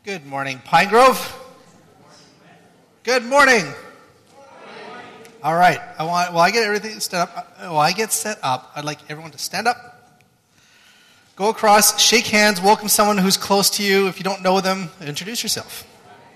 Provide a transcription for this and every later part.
Good morning, Pine Grove. Good morning. All right. While I get set up, I'd like everyone to stand up, go across, shake hands, welcome someone who's close to you. If you don't know them, introduce yourself.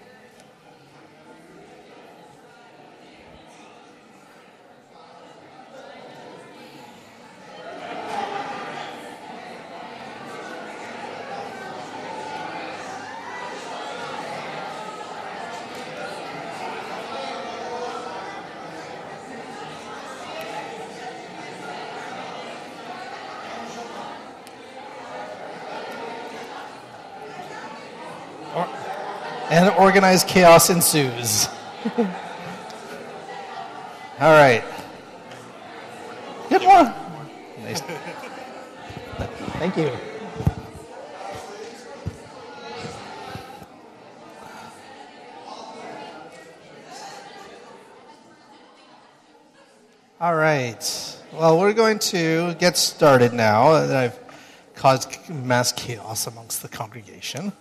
And organized chaos ensues. All right. Good one. Nice. Thank you. All right. Well, we're going to get started now that I've caused mass chaos amongst the congregation.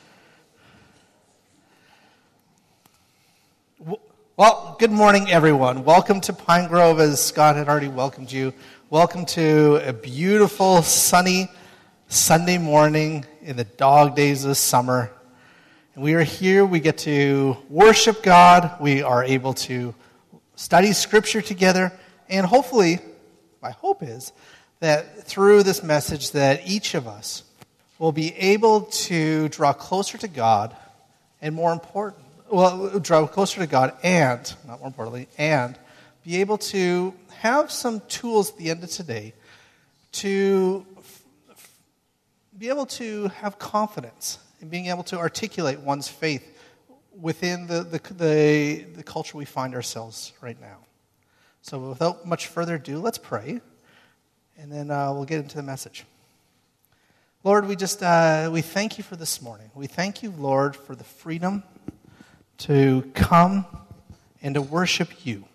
Well, good morning, everyone. Welcome to Pine Grove, as Scott had already welcomed you. Welcome to a beautiful, sunny Sunday morning in the dog days of summer. And we are here. We get to worship God. We are able to study Scripture together. And hopefully, my hope is that through this message that each of us will be able to draw closer to God and draw closer to God and, not more importantly, and be able to have some tools at the end of today to be able to have confidence in being able to articulate one's faith within the culture we find ourselves right now. So without much further ado, let's pray, and then we'll get into the message. Lord, we thank you for this morning. We thank you, Lord, for the freedom to come and to worship you.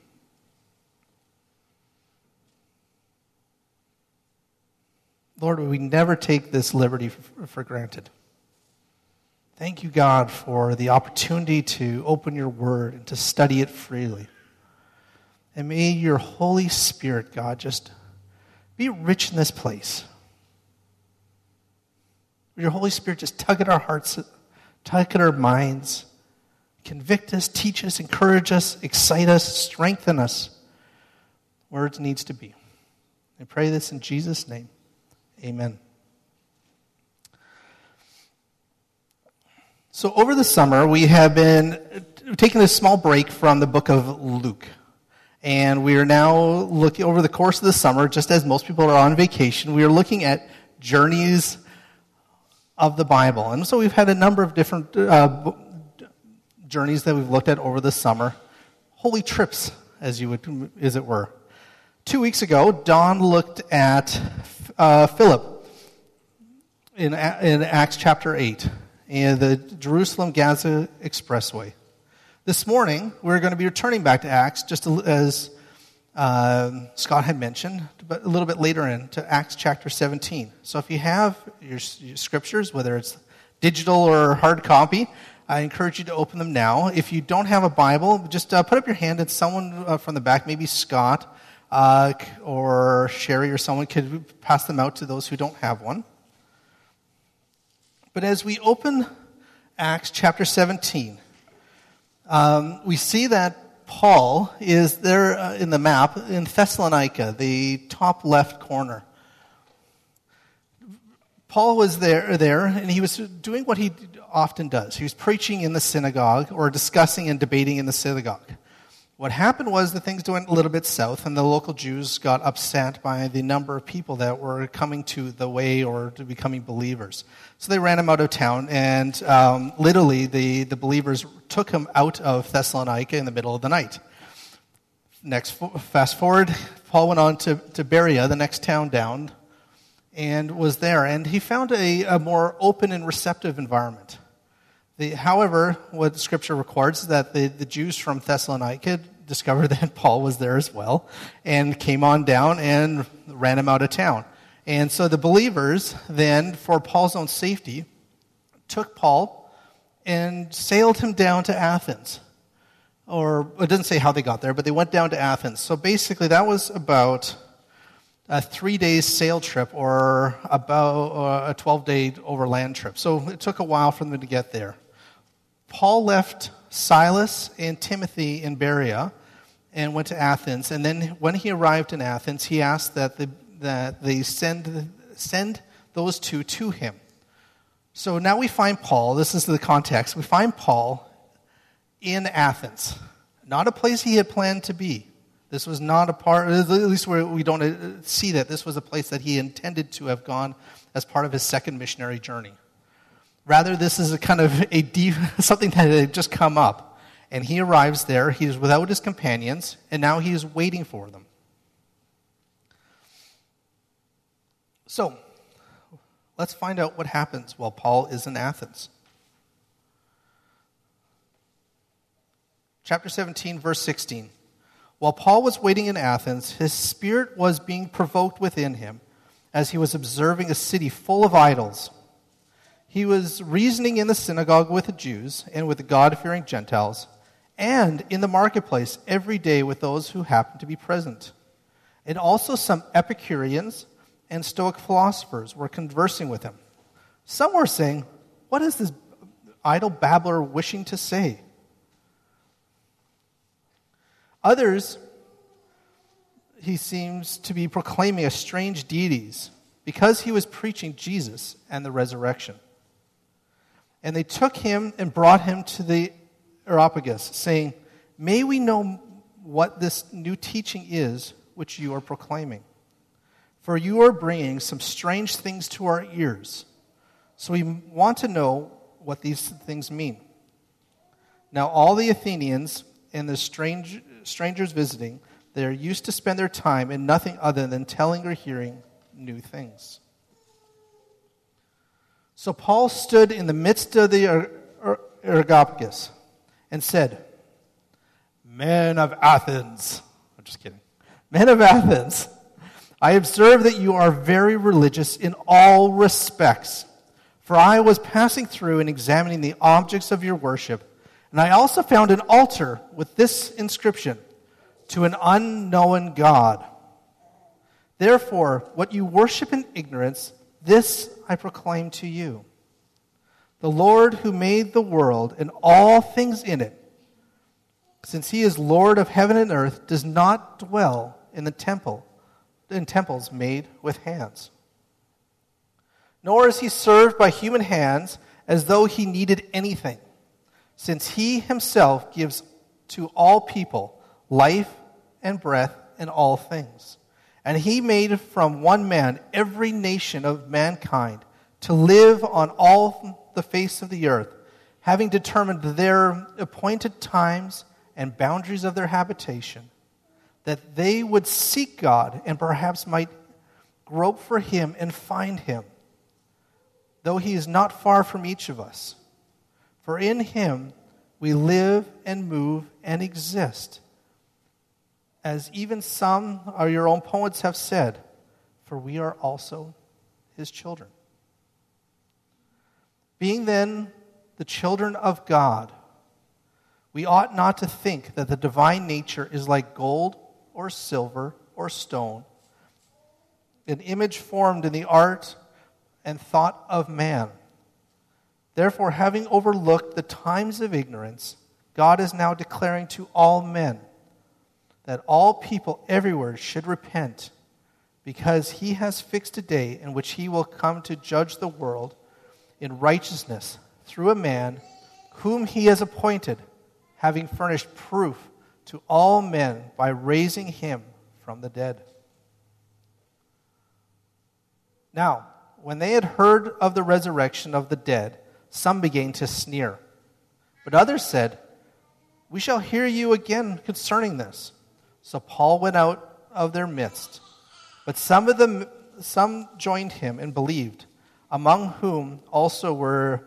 Lord, we never take this liberty for granted. Thank you, God, for the opportunity to open your word and to study it freely. And may your Holy Spirit, God, just be rich in this place. May your Holy Spirit just tug at our hearts, tug at our minds, convict us, teach us, encourage us, excite us, strengthen us where it needs to be. I pray this in Jesus' name. Amen. So over the summer, we have been taking a small break from the book of Luke. And we are now looking, over the course of the summer, just as most people are on vacation, we are looking at journeys of the Bible. And so we've had a number of different journeys that we've looked at over the summer, holy trips, as it were. 2 weeks ago, Don looked at Philip in Acts chapter 8 and the Jerusalem-Gaza Expressway. This morning, we're going to be returning back to Acts, just as Scott had mentioned, but a little bit later into Acts chapter 17. So if you have your scriptures, whether it's digital or hard copy, I encourage you to open them now. If you don't have a Bible, just put up your hand and someone from the back, maybe Scott or Sherry or someone, could pass them out to those who don't have one. But as we open Acts chapter 17, we see that Paul is there in the map in Thessalonica, the top left corner. Paul was there, and he was doing what he often does. He was preaching in the synagogue or discussing and debating in the synagogue. What happened was that things went a little bit south, and the local Jews got upset by the number of people that were coming to the way or to becoming believers. So they ran him out of town, and literally the believers took him out of Thessalonica in the middle of the night. Fast forward, Paul went on to Berea, the next town down, and was there. And he found a more open and receptive environment. However, what Scripture records is that the Jews from Thessalonica discovered that Paul was there as well and came on down and ran him out of town. And so the believers then, for Paul's own safety, took Paul and sailed him down to Athens. Or it doesn't say how they got there, but they went down to Athens. So basically that was about a 3-day sail trip or about a 12-day overland trip. So it took a while for them to get there. Paul left Silas and Timothy in Berea and went to Athens. And then when he arrived in Athens, he asked that they send those two to him. So now we find Paul, this is the context, we find Paul in Athens, not a place he had planned to be. This was not a part, at least where we don't see that this was a place that he intended to have gone as part of his second missionary journey. Rather, this is a kind of something that had just come up. And he arrives there, he is without his companions, and now he is waiting for them. So, let's find out what happens while Paul is in Athens. Chapter 17, verse 16. While Paul was waiting in Athens, his spirit was being provoked within him as he was observing a city full of idols. He was reasoning in the synagogue with the Jews and with the God-fearing Gentiles, and in the marketplace every day with those who happened to be present. And also some Epicureans and Stoic philosophers were conversing with him. Some were saying, "What is this idle babbler wishing to say?" Others, he seems to be proclaiming as strange deities because he was preaching Jesus and the resurrection. And they took him and brought him to the Areopagus, saying, "May we know what this new teaching is which you are proclaiming? For you are bringing some strange things to our ears. So we want to know what these things mean." Now all the Athenians and the strangers visiting there used to spend their time in nothing other than telling or hearing new things. So Paul stood in the midst of the Areopagus and said, "Men of Athens," I'm just kidding, "Men of Athens, I observe that you are very religious in all respects. For I was passing through and examining the objects of your worship, and I also found an altar with this inscription, 'To an unknown God.' Therefore, what you worship in ignorance, this I proclaim to you. The Lord who made the world and all things in it, since he is Lord of heaven and earth, does not dwell in temples made with hands. Nor is he served by human hands as though he needed anything, since he himself gives to all people life and breath and all things. And he made from one man every nation of mankind to live on all the face of the earth, having determined their appointed times and boundaries of their habitation, that they would seek God and perhaps might grope for him and find him, though he is not far from each of us. For in him we live and move and exist, as even some of your own poets have said, for we are also his children. Being then the children of God, we ought not to think that the divine nature is like gold or silver or stone, an image formed in the art and thought of man. Therefore, having overlooked the times of ignorance, God is now declaring to all men that all people everywhere should repent, because he has fixed a day in which he will come to judge the world in righteousness through a man whom he has appointed, having furnished proof to all men by raising him from the dead. Now, when they had heard of the resurrection of the dead, some began to sneer. But others said, "We shall hear you again concerning this." So Paul went out of their midst. But some joined him and believed, among whom also were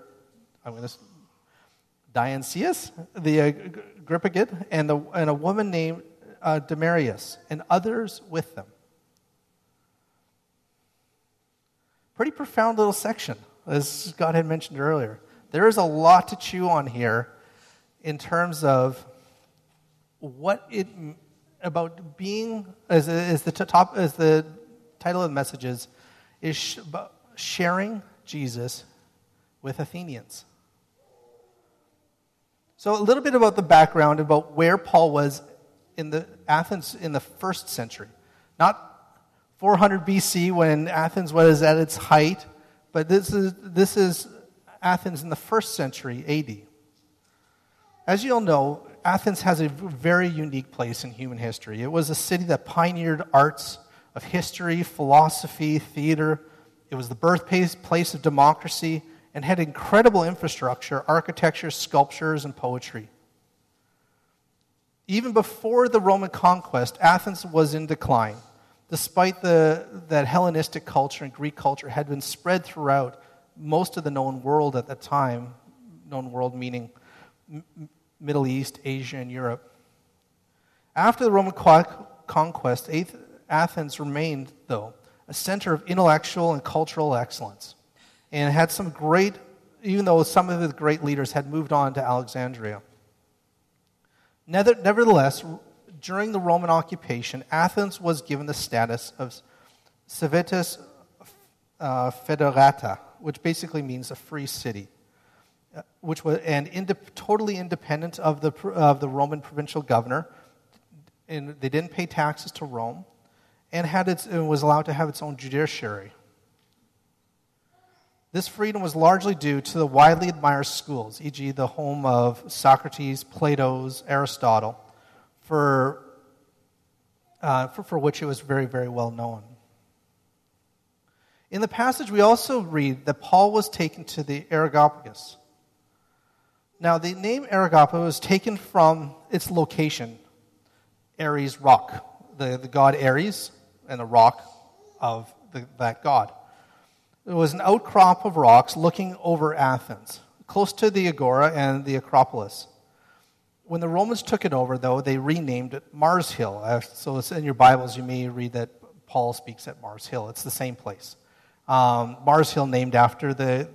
Dionysius the Areopagite and a woman named Damaris, and others with them. Pretty profound little section, as God had mentioned earlier. there is a lot to chew on here in terms of what it about being as the title of the message is sharing Jesus with Athenians. So a little bit about the background about where Paul was in Athens in the first century. Not 400 BC when Athens was at its height, but this is Athens in the first century AD. As you all know, Athens has a very unique place in human history. It was a city that pioneered arts of history, philosophy, theater. It was the birthplace of democracy and had incredible infrastructure, architecture, sculptures, and poetry. Even before the Roman conquest, Athens was in decline, despite that Hellenistic culture and Greek culture had been spread throughout most of the known world at that time, known world meaning Middle East, Asia, and Europe. After the Roman conquest, Athens remained, though, a center of intellectual and cultural excellence. And it had some great, even though some of the great leaders had moved on to Alexandria. Nevertheless, during the Roman occupation, Athens was given the status of civitas federata, which basically means a free city, which was totally independent of the Roman provincial governor, and they didn't pay taxes to Rome, and was allowed to have its own judiciary. This freedom was largely due to the widely admired schools, e.g. the home of Socrates, Plato, Aristotle, for which it was very, very well known. In the passage, we also read that Paul was taken to the Areopagus. Now, the name Areopagus was taken from its location, Ares rock, the god Ares, and the rock of that god. It was an outcrop of rocks looking over Athens, close to the Agora and the Acropolis. When the Romans took it over, though, they renamed it Mars Hill. So it's in your Bibles, you may read that Paul speaks at Mars Hill. It's the same place. Mars Hill named after the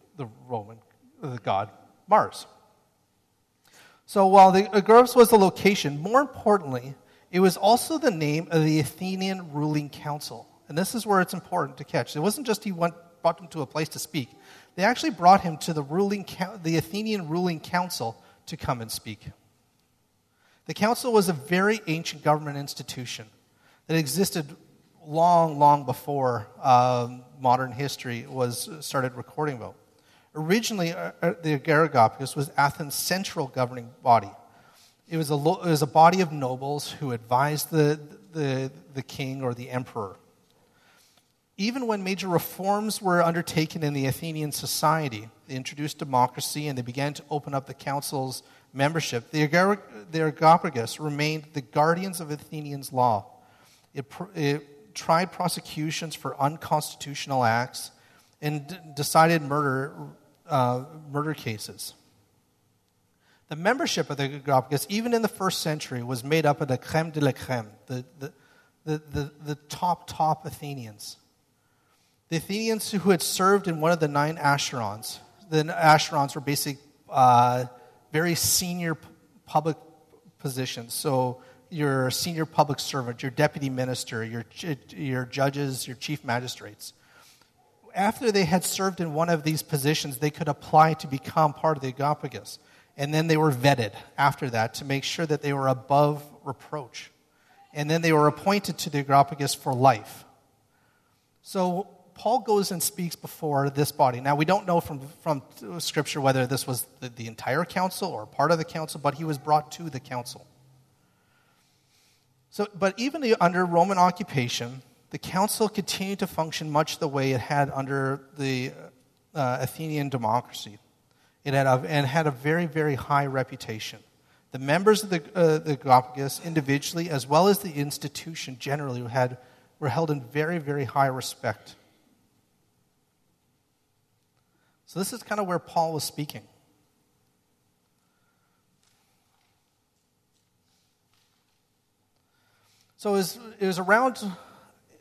god Mars. So while the Agora was the location, more importantly, it was also the name of the Athenian ruling council. And this is where it's important to catch. It wasn't just brought him to a place to speak. They actually brought him to the Athenian ruling council to come and speak. The council was a very ancient government institution that existed long, long before modern history was started recording about. Originally, the Areopagus was Athens' central governing body. It was a body of nobles who advised the king or the emperor. Even when major reforms were undertaken in the Athenian society, they introduced democracy and they began to open up the council's membership, the Areopagus remained the guardians of Athenians' law. It tried prosecutions for unconstitutional acts and decided murder cases. The membership of the Areopagus, even in the first century, was made up of the crème de la crème, the top Athenians. The Athenians who had served in one of the 9 Asherons. The Asherons were basically very senior public positions. So your senior public servant, your deputy minister, your judges, your chief magistrates. After they had served in one of these positions, they could apply to become part of the Areopagus. And then they were vetted after that to make sure that they were above reproach. And then they were appointed to the Areopagus for life. So Paul goes and speaks before this body. Now, we don't know from Scripture whether this was the entire council or part of the council, but he was brought to the council. But even under Roman occupation, the council continued to function much the way it had under the Athenian democracy. It had a very, very high reputation. The members of the Areopagus individually, as well as the institution generally, were held in very, very high respect. So this is kind of where Paul was speaking. So it was around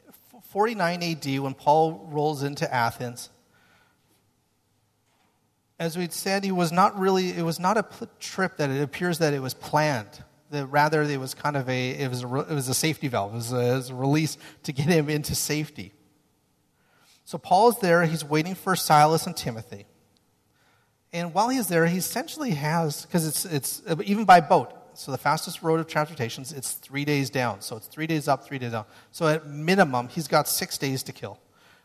49 AD when Paul rolls into Athens. as we'd said, it was not a trip that it appears that it was planned. Rather, it was kind of it was a safety valve. It was a release to get him into safety. So Paul is there. He's waiting for Silas and Timothy. And while he's there, he essentially has, because it's even by boat, so the fastest road of transportation, it's 3 days down. So it's 3 days up, 3 days down. So at minimum, he's got 6 days to kill.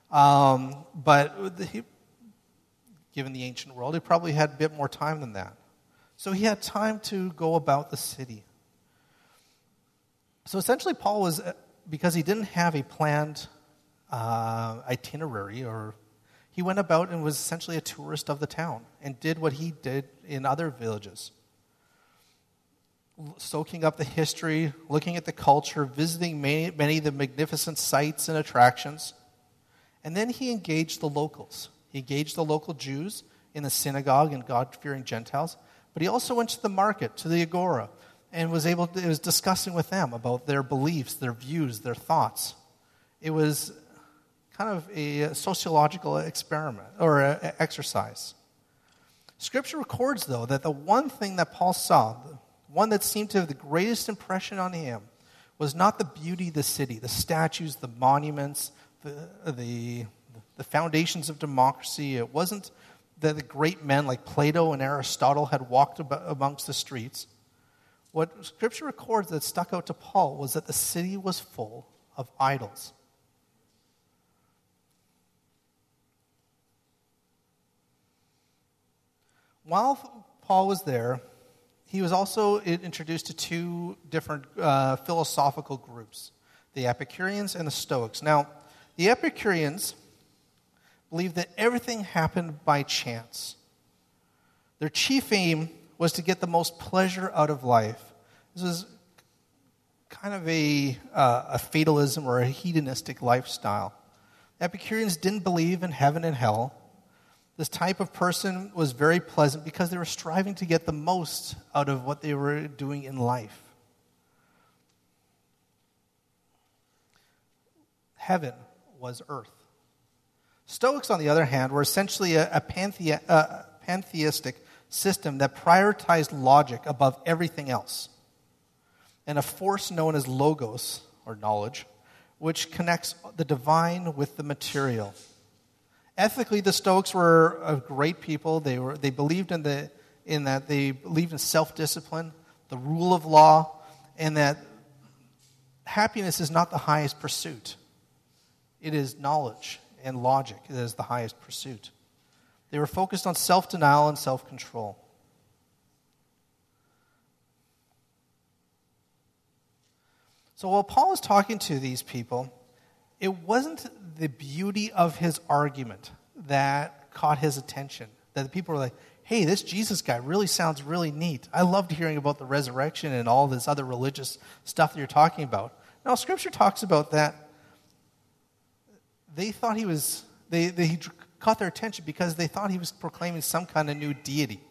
Given the ancient world, he probably had a bit more time than that. So he had time to go about the city. So essentially, Paul was, because he didn't have a planned itinerary, or he went about and was essentially a tourist of the town and did what he did in other villages. Soaking up the history, looking at the culture, visiting many of the magnificent sites and attractions. And then he engaged the locals. He engaged the local Jews in the synagogue and God-fearing Gentiles. But he also went to the market, to the agora, and was discussing with them about their beliefs, their views, their thoughts. It was kind of a sociological experiment or exercise. Scripture records, though, that the one thing that Paul saw, the one that seemed to have the greatest impression on him, was not the beauty of the city, the statues, the monuments, the foundations of democracy. It wasn't that the great men like Plato and Aristotle had walked amongst the streets. What Scripture records that stuck out to Paul was that the city was full of idols. While Paul was there, he was also introduced to two different philosophical groups, the Epicureans and the Stoics. Now, the Epicureans believed that everything happened by chance. Their chief aim was to get the most pleasure out of life. This was kind of a fatalism or a hedonistic lifestyle. Epicureans didn't believe in heaven and hell. This type of person was very pleasant because they were striving to get the most out of what they were doing in life. Heaven was earth. Stoics, on the other hand, were essentially a pantheistic system that prioritized logic above everything else, and a force known as logos, or knowledge, which connects the divine with the material. Ethically, the Stoics were a great people. They believed in that they believed in self-discipline, the rule of law, and that happiness is not the highest pursuit. It is knowledge and logic that is the highest pursuit. They were focused on self-denial and self-control. So while Paul was talking to these people, it wasn't the beauty of his argument that caught his attention. That the people were like, hey, this Jesus guy really sounds really neat. I loved hearing about the resurrection and all this other religious stuff that you're talking about. Now, Scripture talks about that. They thought he caught their attention because they thought he was proclaiming some kind of new deity.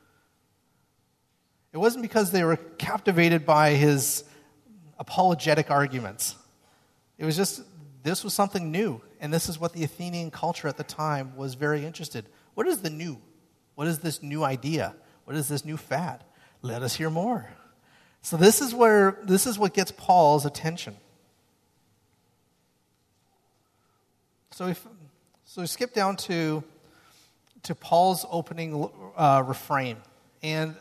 It wasn't because they were captivated by his apologetic arguments. It was just, this was something new, and this is what the Athenian culture at the time was very interested. What is the new? What is this new idea? What is this new fad? Let us hear more. So this is what gets Paul's attention. So we skip down to Paul's opening refrain, and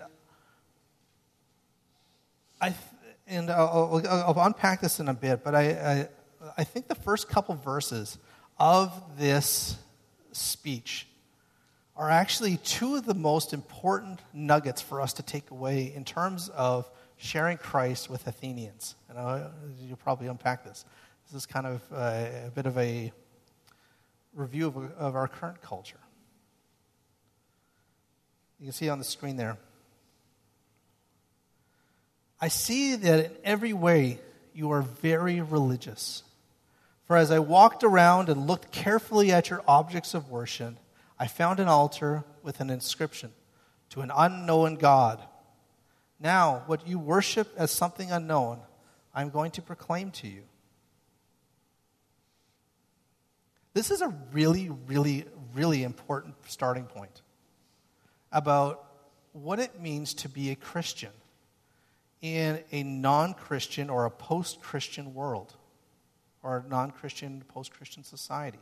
I'll unpack this in a bit, but I think the first couple verses of this speech are actually two of the most important nuggets for us to take away in terms of sharing Christ with Athenians. And you'll probably unpack this. This is kind of a bit of a review of our current culture. You can see on the screen there. I see that in every way you are very religious. For as I walked around and looked carefully at your objects of worship, I found an altar with an inscription, to an unknown God. Now, what you worship as something unknown, I'm going to proclaim to you. This is a really, really, really important starting point. about what it means to be a Christian in a non-Christian or a post-Christian world, or a non-Christian, post-Christian society.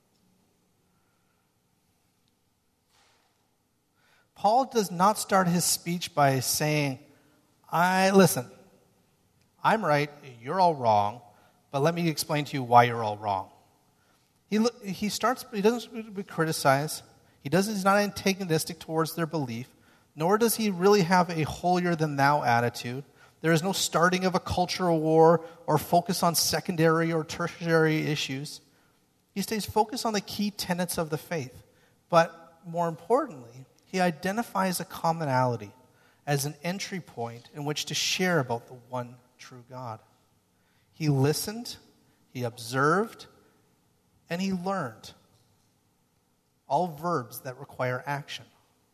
Paul does not start his speech by saying, listen, I'm right, you're all wrong, but let me explain to you why you're all wrong. He doesn't criticize. He's not antagonistic towards their belief, nor does he really have a holier-than-thou attitude. There is no starting of a cultural war or focus on secondary or tertiary issues. He stays focused on the key tenets of the faith. But more importantly, he identifies a commonality as an entry point in which to share about the one true God. He listened, he observed, and he learned. All verbs that require action.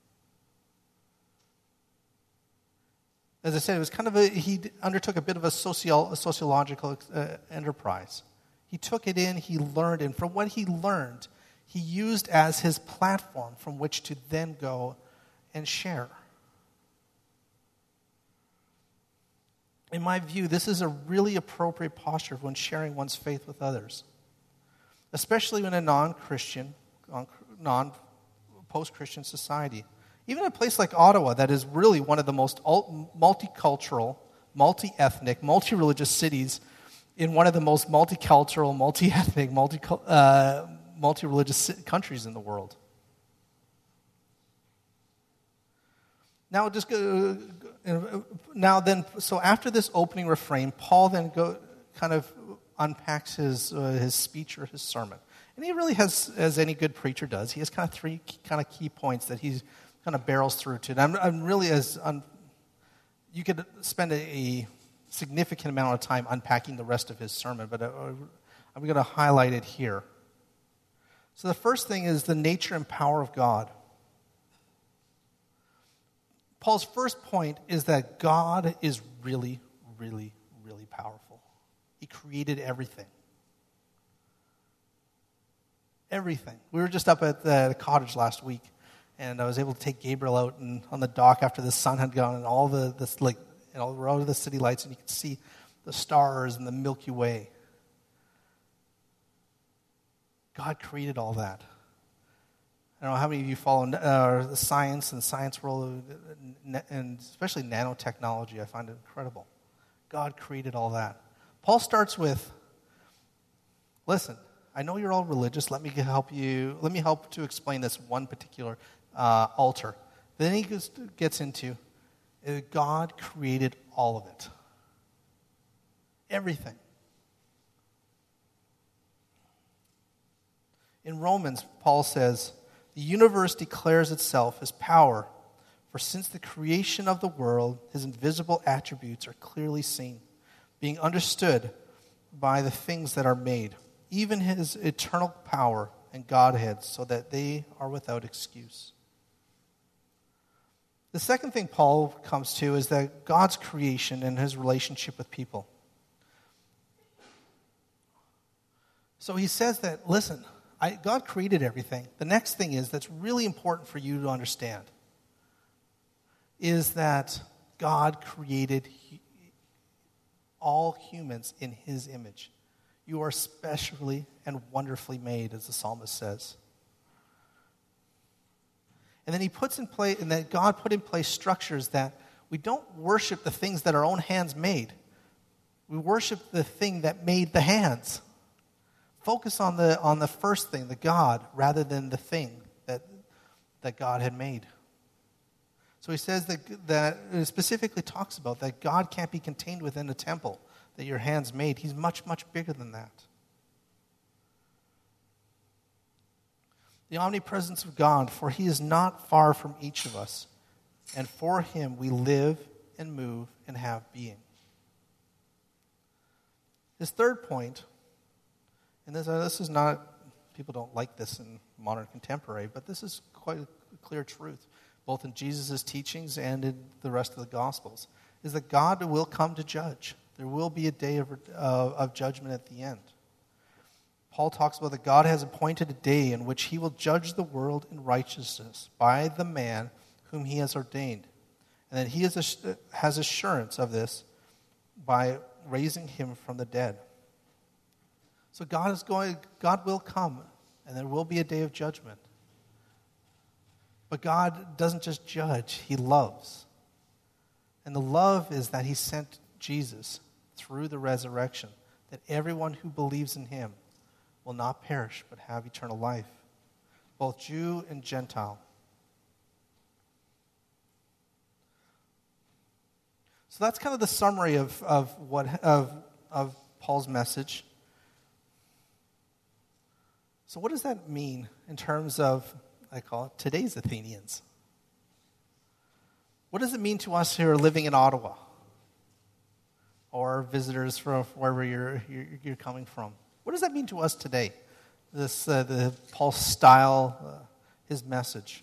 As I said, it was he undertook a bit of a sociological enterprise. He took it in, he learned, and from what he learned, he used as his platform from which to then go and share. In my view, this is a really appropriate posture when sharing one's faith with others, especially in a non-Christian, non-post-Christian society. Even a place like Ottawa, that is really one of the most multicultural, multi-ethnic, multi-religious cities in one of the most multicultural, multi-ethnic, multi-religious countries in the world. So after this opening refrain, Paul then unpacks his speech or his sermon. And he really has, as any good preacher does, he has kind of three kind of key points that he kind of barrels through to. And I'm really you could spend a significant amount of time unpacking the rest of his sermon, but I'm going to highlight it here. So the first thing is the nature and power of God. Paul's first point is that God is really, really, really powerful. He created everything. Everything. We were just up at the cottage last week, and I was able to take Gabriel out on the dock after the sun had gone, and we're out of the city lights, and you could see the stars and the Milky Way. God created all that. I don't know how many of you follow the science and science world, and especially nanotechnology. I find it incredible. God created all that. Paul starts with, listen, I know you're all religious. Let me help to explain this one particular altar. Then he gets into, God created all of it. Everything. In Romans, Paul says, the universe declares itself as power, for since the creation of the world, his invisible attributes are clearly seen, being understood by the things that are made, even his eternal power and Godhead, so that they are without excuse. The second thing Paul comes to is that God's creation and his relationship with people. So he says that, listen, God created everything. The next thing that's really important for you to understand is that God created all humans in his image. You are specially and wonderfully made, as the psalmist says. And then he puts in place, and that God put in place structures that we don't worship the things that our own hands made. We worship the thing that made the hands. Focus on the first thing, the God, rather than the thing that God had made. So he says that it specifically talks about that God can't be contained within a temple that your hands made. He's much, much bigger than that. The omnipresence of God, for he is not far from each of us, and for him we live and move and have being. His third point, and this is not, people don't like this in modern contemporary, but this is quite a clear truth, both in Jesus' teachings and in the rest of the Gospels, is that God will come to judge. There will be a day of judgment at the end. Paul talks about that God has appointed a day in which he will judge the world in righteousness by the man whom he has ordained. And that he has assurance of this by raising him from the dead. So God will come, and there will be a day of judgment. But God doesn't just judge, he loves. And the love is that he sent Jesus through the resurrection, that everyone who believes in him will not perish but have eternal life, both Jew and Gentile. So that's kind of the summary of Paul's message. So what does that mean in terms of, I call it, today's Athenians? What does it mean to us who are living in Ottawa, or visitors from wherever you're coming from? What does that mean to us today? The Paul's style, his message.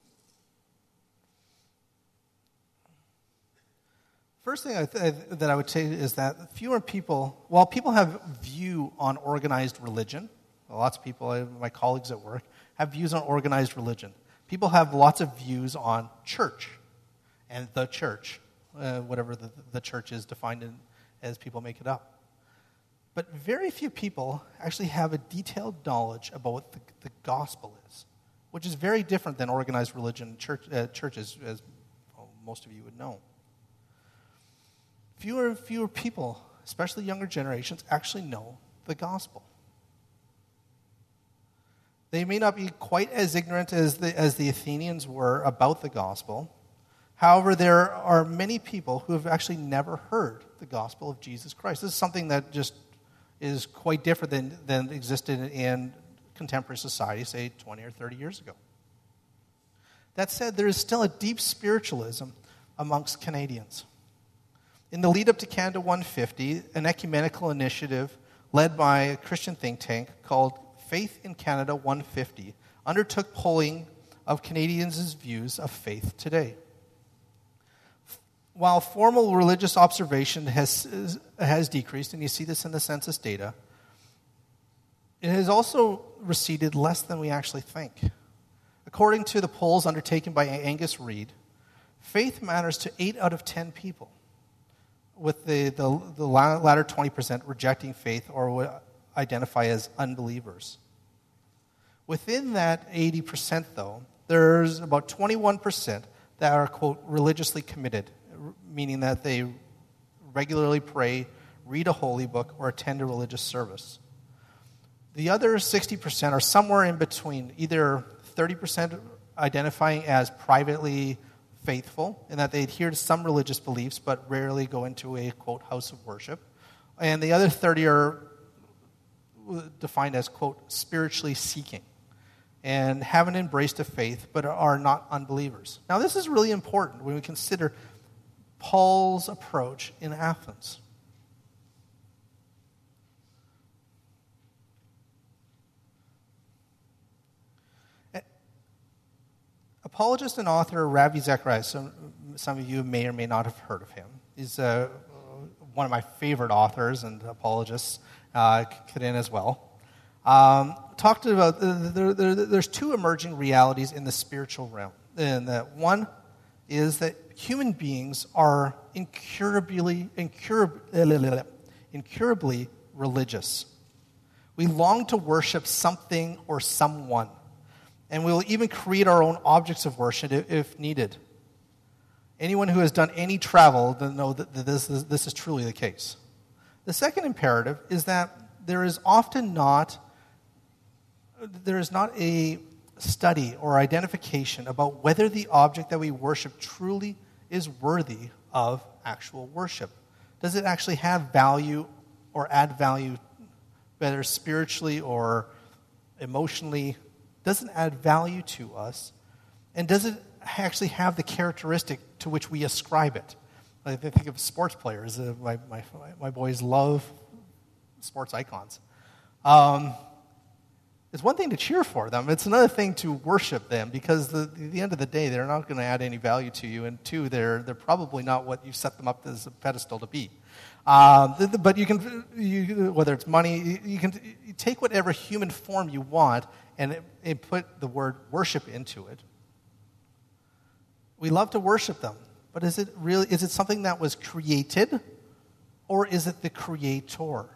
First thing that I would say is that fewer people, while people have view on organized religion, lots of people, my colleagues at work, have views on organized religion. People have lots of views on church and the church, whatever the church is defined as people make it up. But very few people actually have a detailed knowledge about what the gospel is, which is very different than organized religion churches, as most of you would know. Fewer and fewer people, especially younger generations, actually know the gospel. They may not be quite as ignorant as the Athenians were about the gospel. However, there are many people who have actually never heard the gospel of Jesus Christ. This is something that just is quite different than existed in contemporary society, say 20 or 30 years ago. That said, there is still a deep spiritualism amongst Canadians. In the lead up to Canada 150, an ecumenical initiative led by a Christian think tank called Faith in Canada 150 undertook polling of Canadians' views of faith today. While formal religious observation has decreased, and you see this in the census data, it has also receded less than we actually think. According to the polls undertaken by Angus Reid, faith matters to 8 out of 10 people, with the latter 20% rejecting faith or would identify as unbelievers. Within that 80%, though, there's about 21% that are, quote, religiously committed, meaning that they regularly pray, read a holy book, or attend a religious service. The other 60% are somewhere in between, either 30% identifying as privately faithful, in that they adhere to some religious beliefs but rarely go into a, quote, house of worship. And the other 30 are defined as, quote, spiritually seeking and haven't embraced a faith but are not unbelievers. Now, this is really important when we consider Paul's approach in Athens. Apologist and author Ravi Zacharias, some of you may or may not have heard of him. He's one of my favorite authors and apologists, Kadin as well. Talked about there's two emerging realities in the spiritual realm. And that one is that human beings are incurably religious. We long to worship something or someone. And we will even create our own objects of worship if needed. Anyone who has done any travel will know that this is truly the case. The second imperative is that there is not a study or identification about whether the object that we worship truly is worthy of actual worship. Does it actually have value or add value, whether spiritually or emotionally? Does it add value to us? And does it actually have the characteristic to which we ascribe it? I think of sports players. My boys love sports icons. It's one thing to cheer for them. It's another thing to worship them, because at the end of the day, they're not going to add any value to you. And two, they're probably not what you set them up as a pedestal to be. But you can, whether it's money, you take whatever human form you want and put the word worship into it. We love to worship them, but is it something that was created, or is it the creator?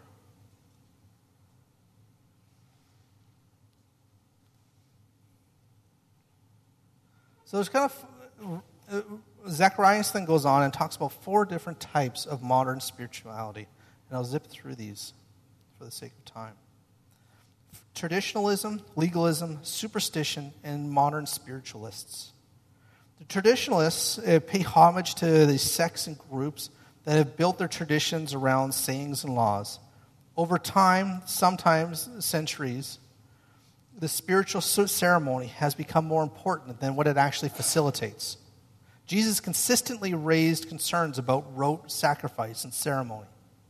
So there's kind of, Zacharias then goes on and talks about 4 different types of modern spirituality. And I'll zip through these for the sake of time. Traditionalism, legalism, superstition, and modern spiritualists. The traditionalists pay homage to these sects and groups that have built their traditions around sayings and laws. Over time, sometimes centuries, the spiritual ceremony has become more important than what it actually facilitates. Jesus consistently raised concerns about rote sacrifice and ceremony.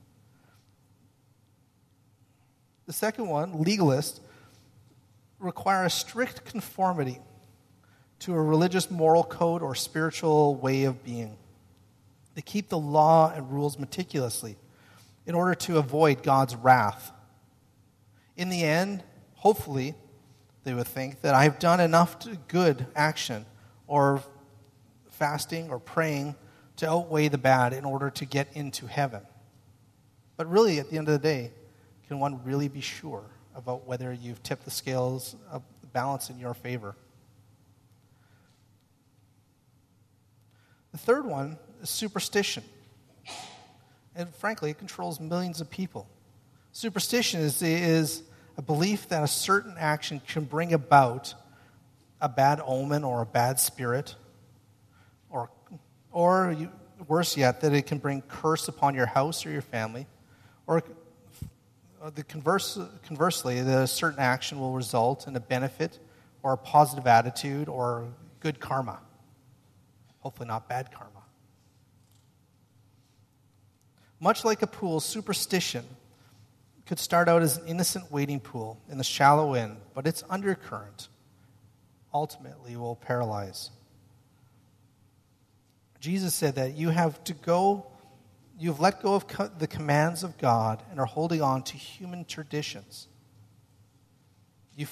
The second one, legalists, require a strict conformity to a religious moral code or spiritual way of being. They keep the law and rules meticulously in order to avoid God's wrath. In the end, hopefully, they would think that I've done enough good action or fasting or praying to outweigh the bad in order to get into heaven. But really, at the end of the day, can one really be sure about whether you've tipped the scales of balance in your favor? The third one is superstition. And frankly, it controls millions of people. Superstition is a belief that a certain action can bring about a bad omen or a bad spirit, or worse yet, that it can bring curse upon your house or your family, or conversely, that a certain action will result in a benefit or a positive attitude or good karma. Hopefully not bad karma. Much like a pool, superstition could start out as an innocent wading pool in the shallow end, but its undercurrent ultimately will paralyze. Jesus said that you've let go of the commands of God and are holding on to human traditions. You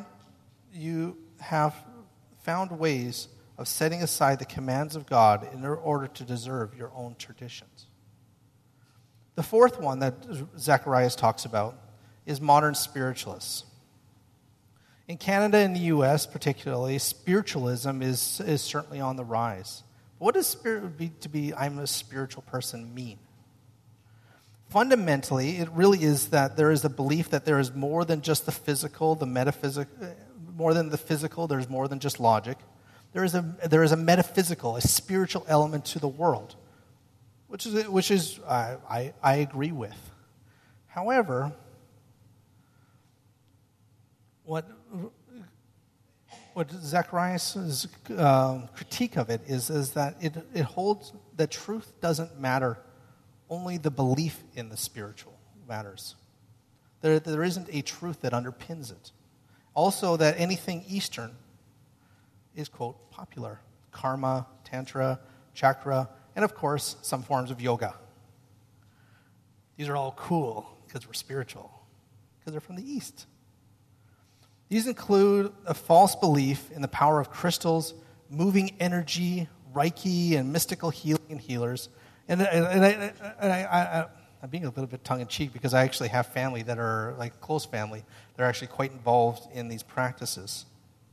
have found ways of setting aside the commands of God in order to deserve your own traditions. The fourth one that Zacharias talks about is modern spiritualists. In Canada and the U.S. particularly, spiritualism is certainly on the rise. What does I'm a spiritual person mean? Fundamentally, it really is that there is a belief that there is more than just the physical, the metaphysical, more than the physical, there's more than just logic. There is a metaphysical, a spiritual element to the world, which is I agree with. However, what Zacharias' critique of it is that it holds that truth doesn't matter. Only the belief in the spiritual matters. There isn't a truth that underpins it. Also, that anything Eastern is, quote, popular. Karma, Tantra, Chakra, and of course, some forms of yoga. These are all cool because we're spiritual, because they're from the East. These include a false belief in the power of crystals, moving energy, Reiki, and mystical healing and healers. And I'm being a little bit tongue-in-cheek because I actually have family that are, like close family, that are actually quite involved in these practices.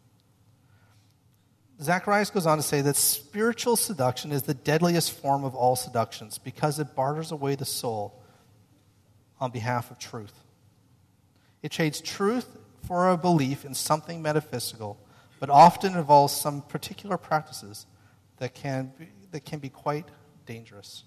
Zacharias goes on to say that spiritual seduction is the deadliest form of all seductions because it barters away the soul on behalf of truth. It trades truth for a belief in something metaphysical, but often involves some particular practices that can be quite dangerous.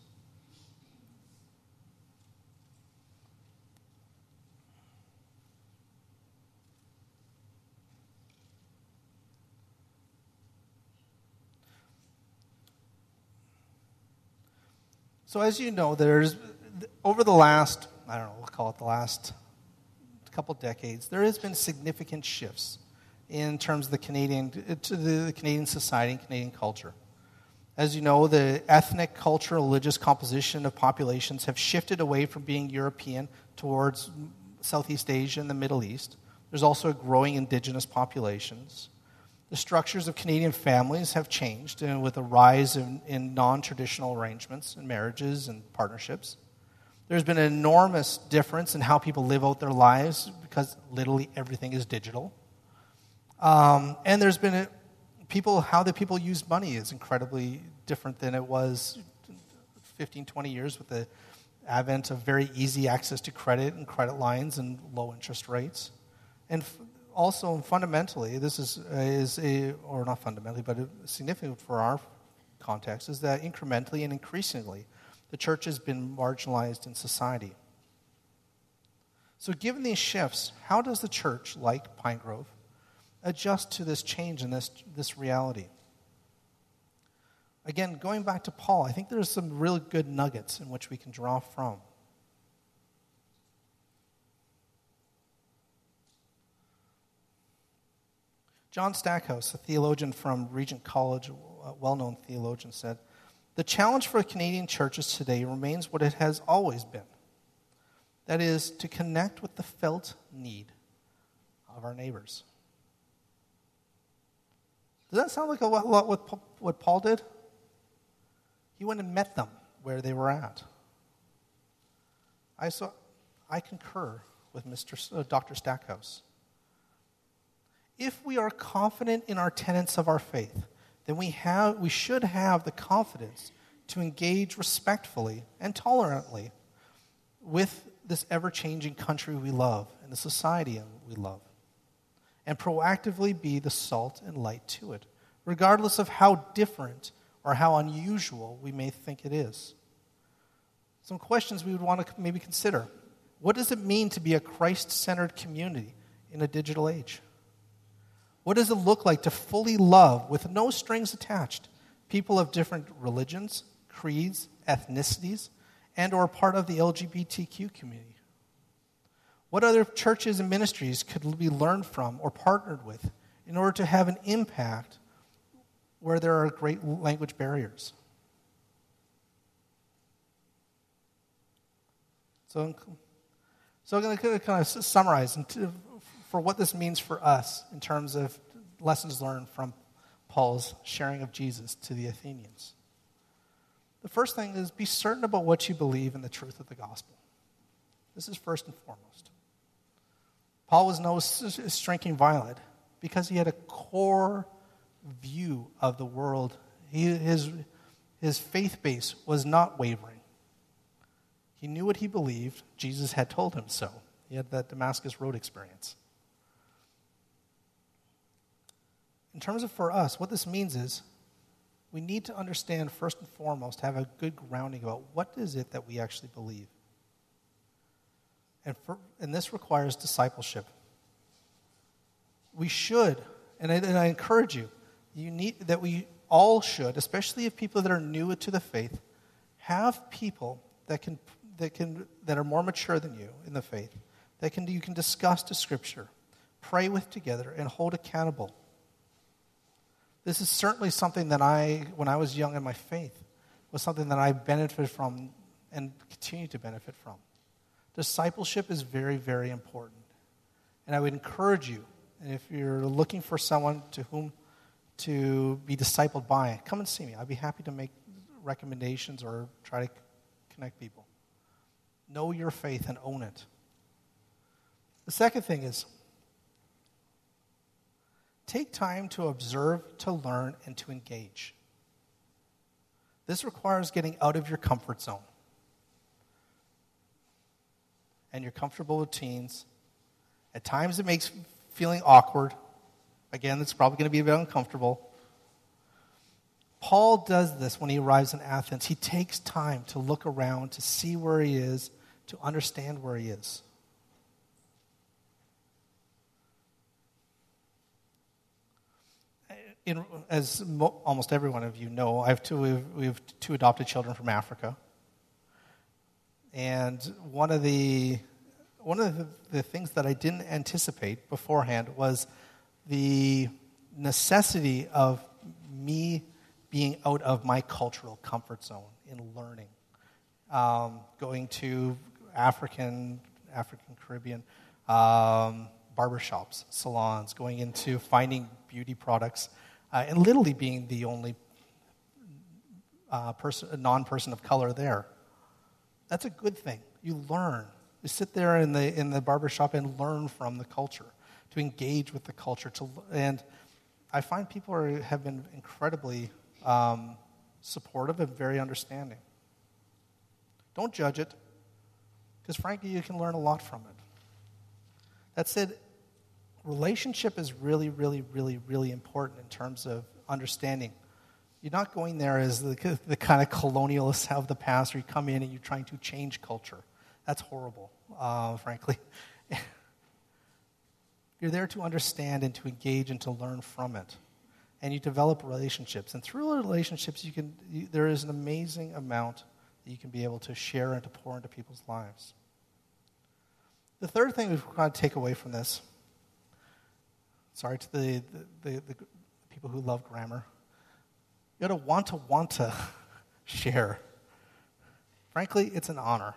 So as you know, there's over the last, we'll call it the last couple decades, there has been significant shifts in terms of the Canadian society and Canadian culture. As you know, the ethnic, cultural, religious composition of populations have shifted away from being European towards Southeast Asia and the Middle East. There's also growing indigenous populations. The structures of Canadian families have changed with a rise in non-traditional arrangements and marriages and partnerships. There's been an enormous difference in how people live out their lives because literally everything is digital. And there's been how the people use money is incredibly different than it was 15, 20 years with the advent of very easy access to credit and credit lines and low interest rates. And also, fundamentally, this or not fundamentally, but significant for our context, is that incrementally and increasingly, the church has been marginalized in society. So given these shifts, how does the church, like Pine Grove, adjust to this change and this reality? Again, going back to Paul, I think there's some really good nuggets in which we can draw from. John Stackhouse, a theologian from Regent College, a well-known theologian, said, "The challenge for Canadian churches today remains what it has always been. That is, to connect with the felt need of our neighbors." Does that sound like a lot what Paul did? He went and met them where they were at. I concur with Dr. Stackhouse. If we are confident in our tenets of our faith, then we should have the confidence to engage respectfully and tolerantly with this ever-changing country we love and the society we love, and proactively be the salt and light to it, regardless of how different or how unusual we may think it is. Some questions we would want to maybe consider. What does it mean to be a Christ-centered community in a digital age? What does it look like to fully love, with no strings attached, people of different religions, creeds, ethnicities, and or part of the LGBTQ community? What other churches and ministries could we learn from or partnered with in order to have an impact where there are great language barriers? So I'm going to kind of summarize for what this means for us in terms of lessons learned from Paul's sharing of Jesus to the Athenians. The first thing is be certain about what you believe in the truth of the gospel. This is first and foremost. Paul was no shrinking violet because he had a core view of the world. His faith base was not wavering. He knew what he believed. Jesus had told him so. He had that Damascus Road experience. In terms of for us, what this means is we need to understand first and foremost, have a good grounding about what is it that we actually believe. And this requires discipleship. We should, and I encourage you, we all should, especially if people that are new to the faith, have people that are more mature than you in the faith, you can discuss the scripture, pray with together, and hold accountable. This is certainly something that when I was young in my faith, was something that I benefited from and continue to benefit from. Discipleship is very, very important. And I would encourage you, and if you're looking for someone to whom to be discipled by, come and see me. I'd be happy to make recommendations or try to connect people. Know your faith and own it. The second thing is, take time to observe, to learn, and to engage. This requires getting out of your comfort zone and your comfortable routines. At times it makes feeling awkward. Again, it's probably going to be a bit uncomfortable. Paul does this when he arrives in Athens. He takes time to look around, to see where he is, to understand where he is. As almost every one of you know, we have two adopted children from Africa. And one of the things that I didn't anticipate beforehand was the necessity of me being out of my cultural comfort zone in learning. Going to African, Caribbean, barbershops, salons, going into finding beauty products, and literally being the only non-person of color there. That's a good thing. You learn. You sit there in the barbershop and learn from the culture, to engage with the culture. And I find people have been incredibly supportive and very understanding. Don't judge it, because frankly, you can learn a lot from it. That said, relationship is really, really, really, really important in terms of understanding. You're not going there as the kind of colonialists of the past, where you come in and you're trying to change culture. That's horrible, frankly. You're there to understand and to engage and to learn from it. And you develop relationships. And through relationships, there is an amazing amount that you can be able to share and to pour into people's lives. The third thing we've got to take away from this, sorry to the people who love grammar, you got to want to share. Frankly, it's an honor.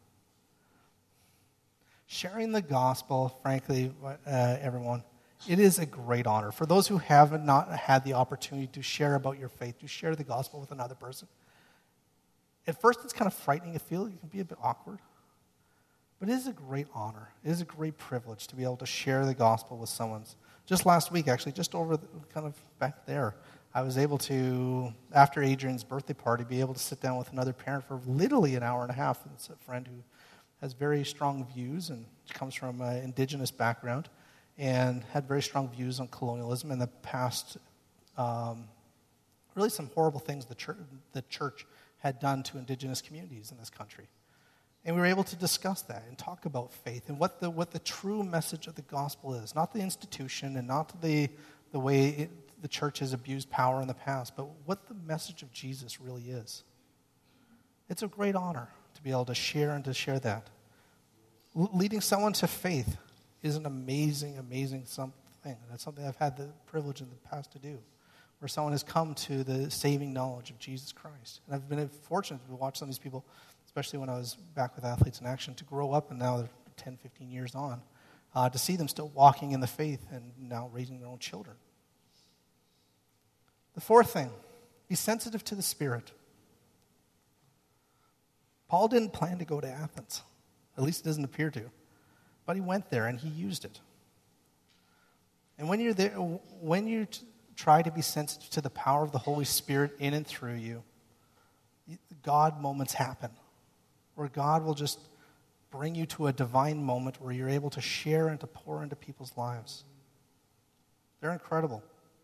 Sharing the gospel, frankly, everyone, it is a great honor. For those who have not had the opportunity to share about your faith, to share the gospel with another person, at first it's kind of frightening. It can be a bit awkward. But it is a great honor. It is a great privilege to be able to share the gospel with someone. Just last week, actually, just over kind of back there, I was able to, after Adrian's birthday party, be able to sit down with another parent for literally an hour and a half. It's a friend who has very strong views and comes from an indigenous background and had very strong views on colonialism and the past, really some horrible things the church had done to indigenous communities in this country. And we were able to discuss that and talk about faith and what the true message of the gospel is. Not the institution and not the way the church has abused power in the past, but what the message of Jesus really is. It's a great honor to be able to share that. Leading someone to faith is an amazing, amazing something. And that's something I've had the privilege in the past to do, where someone has come to the saving knowledge of Jesus Christ. And I've been fortunate to watch some of these people, especially when I was back with Athletes in Action, to grow up, and now they're 10, 15 years on, to see them still walking in the faith and now raising their own children. The fourth thing, be sensitive to the Spirit. Paul didn't plan to go to Athens. At least it doesn't appear to. But he went there and he used it. And when you're there, when you try to be sensitive to the power of the Holy Spirit in and through you, God moments happen, where God will just bring you to a divine moment where you're able to share and to pour into people's lives. They're incredible.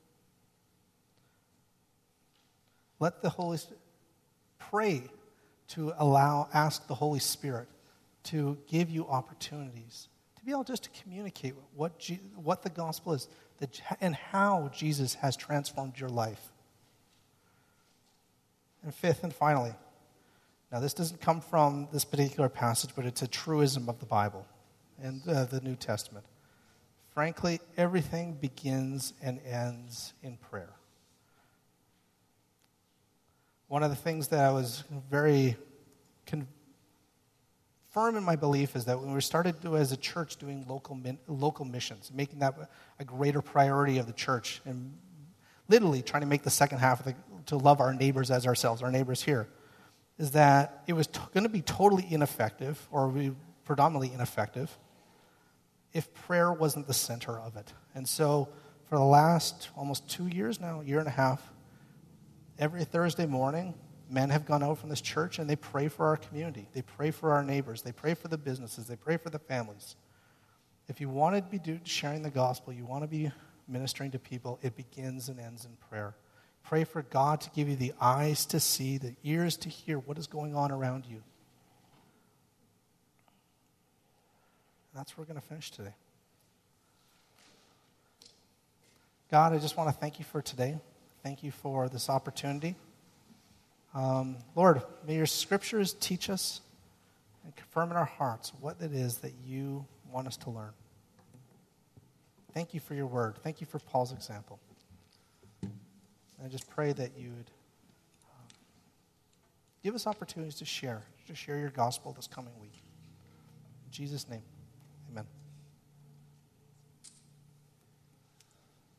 Let the Holy Spirit pray to ask the Holy Spirit to give you opportunities to be able just to communicate what the gospel is and how Jesus has transformed your life. And fifth and finally, now this doesn't come from this particular passage, but it's a truism of the Bible and the New Testament. Frankly, everything begins and ends in prayer. One of the things that I was very firm in my belief is that when we started as a church doing local missions, making that a greater priority of the church, and literally trying to make the second half to love our neighbors as ourselves, our neighbors here, is that it was going to be totally ineffective, or be predominantly ineffective, if prayer wasn't the center of it. And so for the last almost 2 years now, year and a half, every Thursday morning, men have gone out from this church and they pray for our community. They pray for our neighbors. They pray for the businesses. They pray for the families. If you want to be sharing the gospel, you want to be ministering to people, it begins and ends in prayer. Pray for God to give you the eyes to see, the ears to hear what is going on around you. And that's where we're going to finish today. God, I just want to thank you for today. Thank you for this opportunity. Lord, may your scriptures teach us and confirm in our hearts what it is that you want us to learn. Thank you for your word. Thank you for Paul's example. And I just pray that you would give us opportunities to share your gospel this coming week. In Jesus' name, amen.